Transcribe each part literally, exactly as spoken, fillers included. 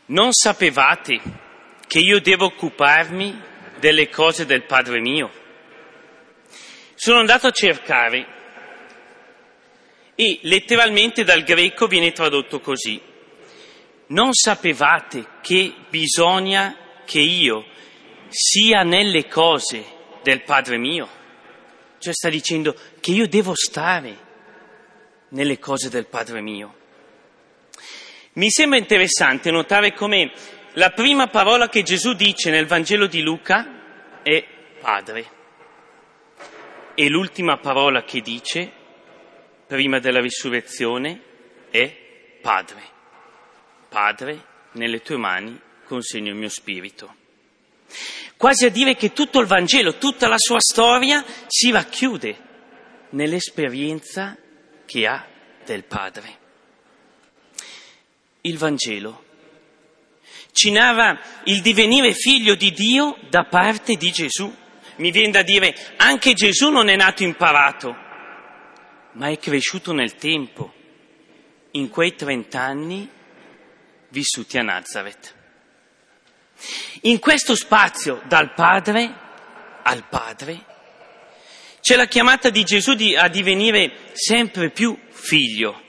Non sapevate che io devo occuparmi delle cose del Padre mio? Sono andato a cercare e letteralmente dal greco viene tradotto così: non sapevate che bisogna che io sia nelle cose del Padre mio? Cioè sta dicendo che io devo stare nelle cose del Padre mio. Mi sembra interessante notare come la prima parola che Gesù dice nel Vangelo di Luca è Padre e l'ultima parola che dice prima della risurrezione è Padre. Padre, nelle tue mani consegno il mio spirito. Quasi a dire che tutto il Vangelo, tutta la sua storia si racchiude nell'esperienza che ha del Padre. Il Vangelo ci narra il divenire figlio di Dio da parte di Gesù. Mi viene da dire, anche Gesù non è nato imparato, ma è cresciuto nel tempo, in quei trent'anni vissuti a Nazareth. In questo spazio, dal Padre al Padre, c'è la chiamata di Gesù di, a divenire sempre più figlio.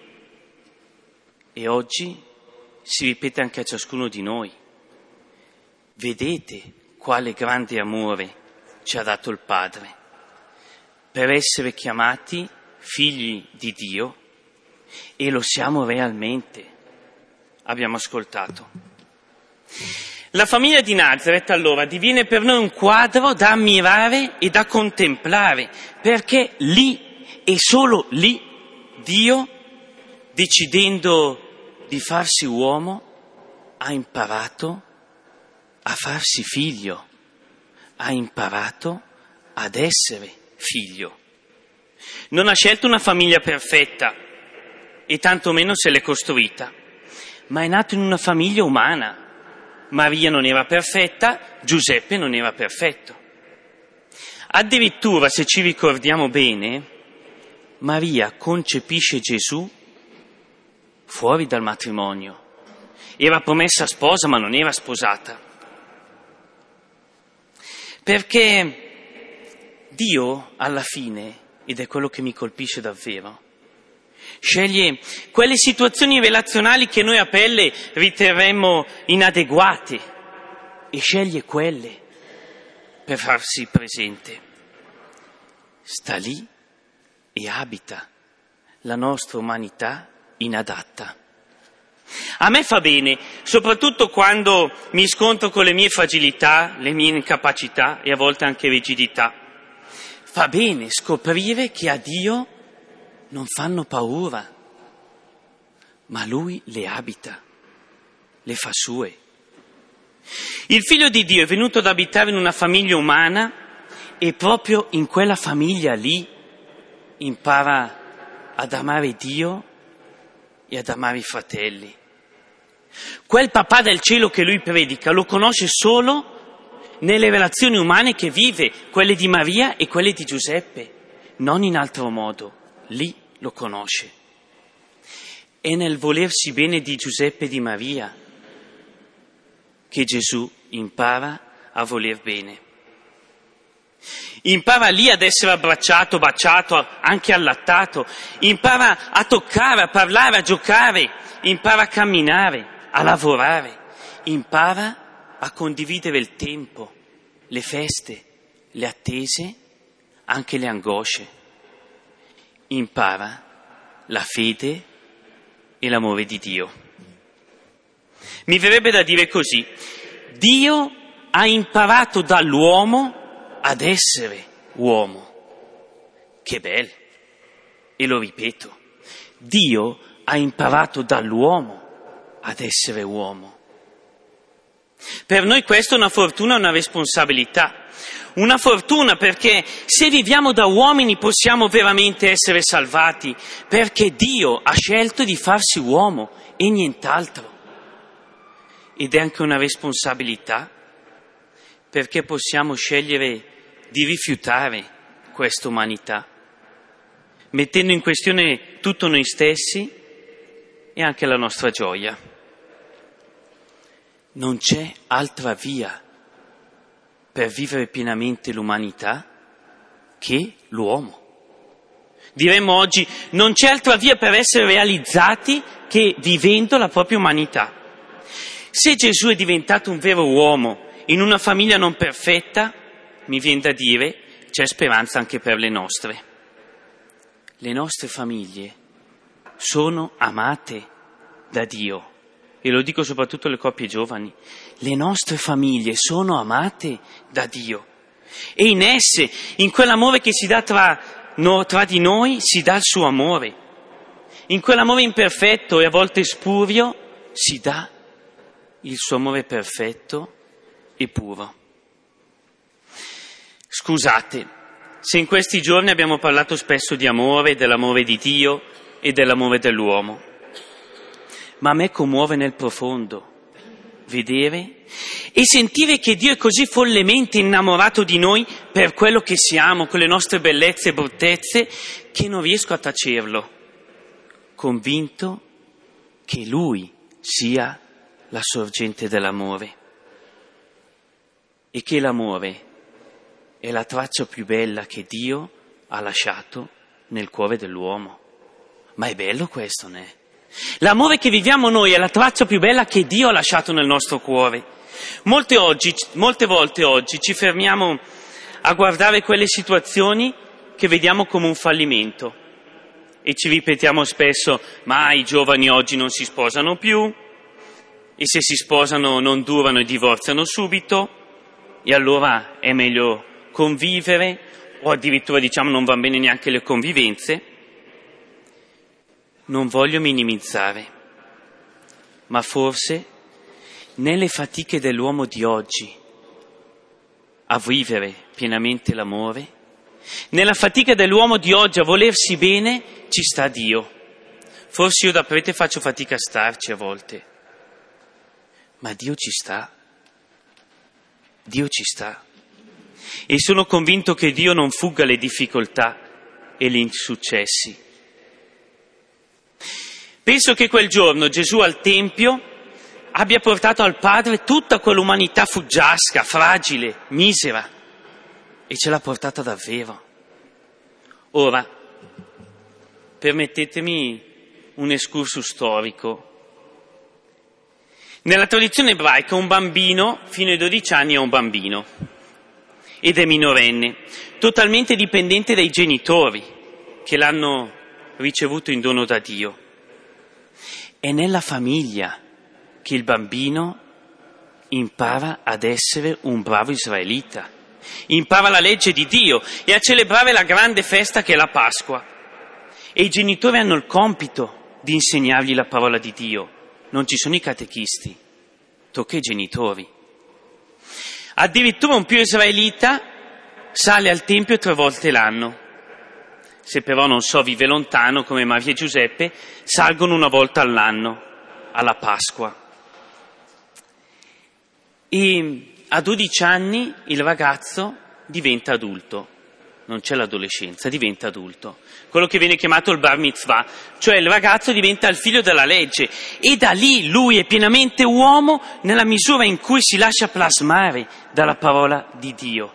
E oggi si ripete anche a ciascuno di noi. Vedete quale grande amore ci ha dato il Padre per essere chiamati figli di Dio, e lo siamo realmente. Abbiamo ascoltato. La famiglia di Nazareth allora diviene per noi un quadro da ammirare e da contemplare, perché lì e solo lì Dio, decidendo di farsi uomo, ha imparato a farsi figlio, ha imparato ad essere figlio. Non ha scelto una famiglia perfetta e tantomeno se l'è costruita, ma è nato in una famiglia umana. Maria non era perfetta, Giuseppe non era perfetto. Addirittura, se ci ricordiamo bene, Maria concepisce Gesù fuori dal matrimonio. Era promessa sposa, ma non era sposata. Perché Dio, alla fine, ed è quello che mi colpisce davvero, sceglie quelle situazioni relazionali che noi a pelle riterremmo inadeguate e sceglie quelle per farsi presente. Sta lì e abita la nostra umanità inadatta. A me fa bene, soprattutto quando mi scontro con le mie fragilità, le mie incapacità e a volte anche rigidità. Fa bene scoprire che a Dio non fanno paura, ma Lui le abita, le fa sue. Il Figlio di Dio è venuto ad abitare in una famiglia umana e proprio in quella famiglia lì impara ad amare Dio e ad amare i fratelli. Quel papà del cielo che lui predica lo conosce solo nelle relazioni umane che vive, quelle di Maria e quelle di Giuseppe, non in altro modo. Lì lo conosce. È nel volersi bene di Giuseppe e di Maria che Gesù impara a voler bene. Impara lì ad essere abbracciato, baciato, anche allattato. Impara a toccare, a parlare, a giocare. Impara a camminare, a lavorare. Impara a condividere il tempo, le feste, le attese, anche le angosce. Impara la fede e l'amore di Dio. Mi verrebbe da dire così: Dio ha imparato dall'uomo ad essere uomo. Che bello! E lo ripeto, Dio ha imparato dall'uomo ad essere uomo. Per noi questa è una fortuna e una responsabilità. Una fortuna perché se viviamo da uomini possiamo veramente essere salvati, perché Dio ha scelto di farsi uomo e nient'altro. Ed è anche una responsabilità perché possiamo scegliere di rifiutare questa umanità, mettendo in questione tutto noi stessi e anche la nostra gioia. non c'è altra via per vivere pienamente l'umanità che l'uomo. Diremmo oggi, non c'è altra via per essere realizzati che vivendo la propria umanità. Se Gesù è diventato un vero uomo in una famiglia non perfetta, mi viene da dire, c'è speranza anche per le nostre. Le nostre famiglie sono amate da Dio, e lo dico soprattutto alle coppie giovani. Le nostre famiglie sono amate da Dio, e in esse, in quell'amore che si dà tra, no, tra di noi, si dà il suo amore. In quell'amore imperfetto e a volte spurio si dà il suo amore perfetto e puro. Scusate se in questi giorni abbiamo parlato spesso di amore, dell'amore di Dio e dell'amore dell'uomo, ma a me commuove nel profondo vedere e sentire che Dio è così follemente innamorato di noi per quello che siamo, con le nostre bellezze e bruttezze, che non riesco a tacerlo, convinto che Lui sia la sorgente dell'amore e che l'amore è la traccia più bella che Dio ha lasciato nel cuore dell'uomo. Ma è bello questo, ne? L'amore che viviamo noi è la traccia più bella che Dio ha lasciato nel nostro cuore. Molte, oggi, molte volte oggi ci fermiamo a guardare quelle situazioni che vediamo come un fallimento e ci ripetiamo spesso, ma i giovani oggi non si sposano più, e se si sposano non durano e divorziano subito, e allora è meglio convivere, o addirittura diciamo non van bene neanche le convivenze. Non voglio minimizzare, ma forse nelle fatiche dell'uomo di oggi a vivere pienamente l'amore, nella fatica dell'uomo di oggi a volersi bene, ci sta Dio. Forse io da prete faccio fatica a starci a volte, ma Dio ci sta. Dio ci sta. E sono convinto che Dio non fugga le difficoltà e gli insuccessi. Penso che quel giorno Gesù al Tempio abbia portato al Padre tutta quell'umanità fuggiasca, fragile, misera, e ce l'ha portata davvero. Ora, permettetemi un excursus storico. Nella tradizione ebraica un bambino fino ai dodici anni è un bambino ed è minorenne, totalmente dipendente dai genitori che l'hanno ricevuto in dono da Dio. È nella famiglia che il bambino impara ad essere un bravo israelita, impara la legge di Dio e a celebrare la grande festa che è la Pasqua. E i genitori hanno il compito di insegnargli la parola di Dio. Non ci sono i catechisti, tocca ai genitori. Addirittura un più israelita sale al Tempio tre volte l'anno. Se però, non so, vive lontano come Maria e Giuseppe, salgono una volta all'anno, alla Pasqua. E a dodici anni il ragazzo diventa adulto. Non c'è l'adolescenza, diventa adulto. Quello che viene chiamato il bar mitzvah, cioè il ragazzo diventa il figlio della legge e da lì lui è pienamente uomo nella misura in cui si lascia plasmare dalla parola di Dio.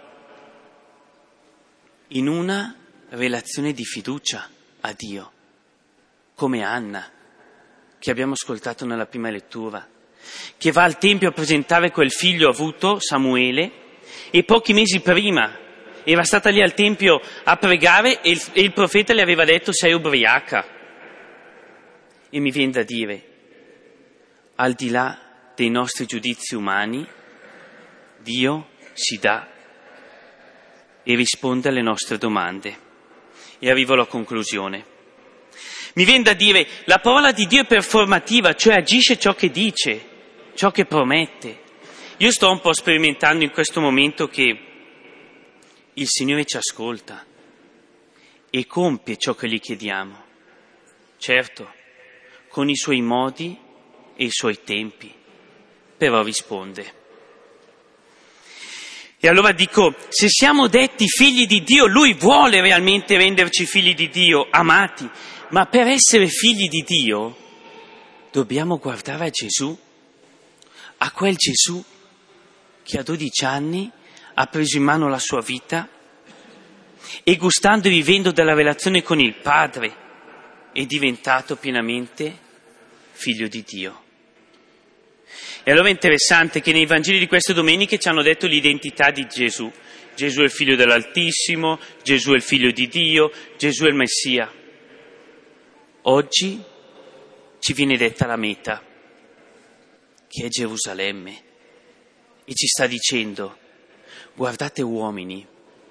In una relazione di fiducia a Dio, come Anna, che abbiamo ascoltato nella prima lettura, che va al Tempio a presentare quel figlio avuto, Samuele, e pochi mesi prima era stata lì al Tempio a pregare e il, e il profeta le aveva detto sei ubriaca. E mi viene da dire, al di là dei nostri giudizi umani, Dio si dà e risponde alle nostre domande. E arrivo alla conclusione. Mi viene da dire, la parola di Dio è performativa, cioè agisce ciò che dice, ciò che promette. Io sto un po' sperimentando in questo momento che il Signore ci ascolta e compie ciò che gli chiediamo. Certo, con i suoi modi e i suoi tempi, però risponde. E allora dico, se siamo detti figli di Dio, Lui vuole realmente renderci figli di Dio, amati, ma per essere figli di Dio dobbiamo guardare a Gesù, a quel Gesù che a dodici anni ha preso in mano la sua vita e, gustando e vivendo della relazione con il Padre, è diventato pienamente figlio di Dio. E allora è interessante che nei Vangeli di queste domeniche ci hanno detto l'identità di Gesù. Gesù è il figlio dell'Altissimo, Gesù è il figlio di Dio, Gesù è il Messia. Oggi ci viene detta la meta, che è Gerusalemme, e ci sta dicendo: guardate uomini,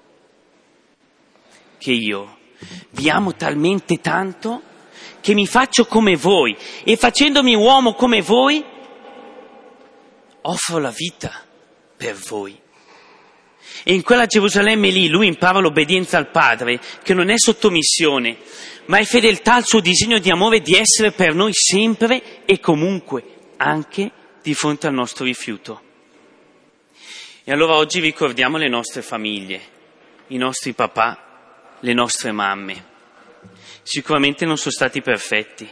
che io vi amo talmente tanto che mi faccio come voi, e facendomi uomo come voi offro la vita per voi. E in quella Gerusalemme lì lui impara l'obbedienza al Padre, che non è sottomissione, ma è fedeltà al suo disegno di amore di essere per noi sempre e comunque, anche di fronte al nostro rifiuto. E allora oggi ricordiamo le nostre famiglie, i nostri papà, le nostre mamme. Sicuramente non sono stati perfetti,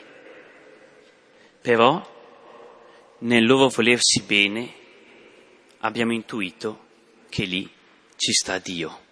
però nel loro volersi bene abbiamo intuito che lì ci sta Dio.